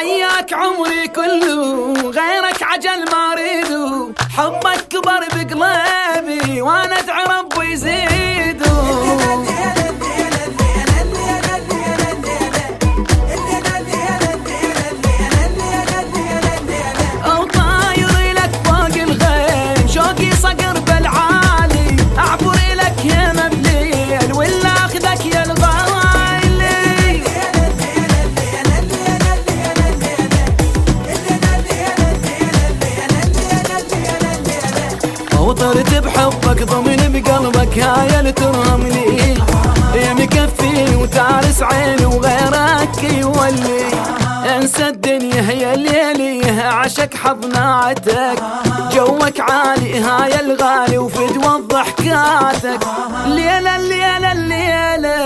وياك عمري كله، غيرك عجل ما اريدو، حبك كبر بقلبي وانا ادعي ربي يزيدو. او طاير لك فوق الغيم، شوقي صقر بالعالي، اعبر لك يا مبليل ولا اخذك يا الغالي. وطرت بحبك ضمن بقلبك هاي اللي ترهمني، يا مكفي وتارس عيني وغيرك يولي. انسى الدنيا هي الليلي عشق حضناتك، جوك عالي هاي الغالي وفدوى ضحكاتك. ليلة الليلة الليلة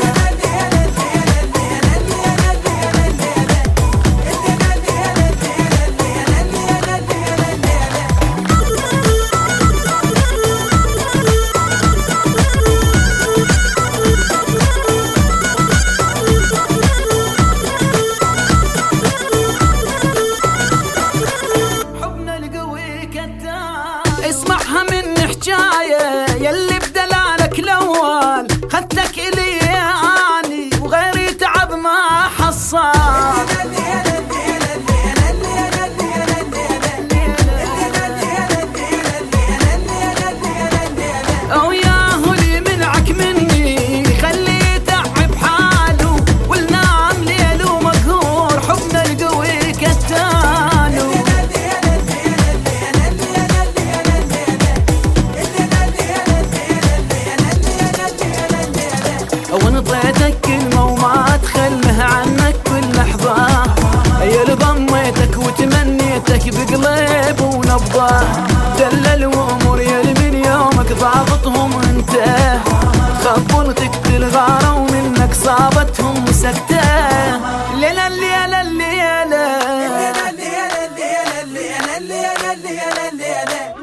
اسمعها من حجاية يلي بدلالك الأول، خدتك إلي يعني وغيري تعب ما حصل. أو ياهو اللي منعك مني خليه يتعب حاله، والنام ليله مقهور حبنا القوي كتانه. ونطيتك كلمة وما تخلها عنك كل لحظة، يا اللي ضميتك وتمنيتك بقلب ونبضة. دلل وامور يا اللي من يومك ضابطهم انت، خبرتك بالغارة ومنك صابتهم سكتة. ليلة الليلة الليلة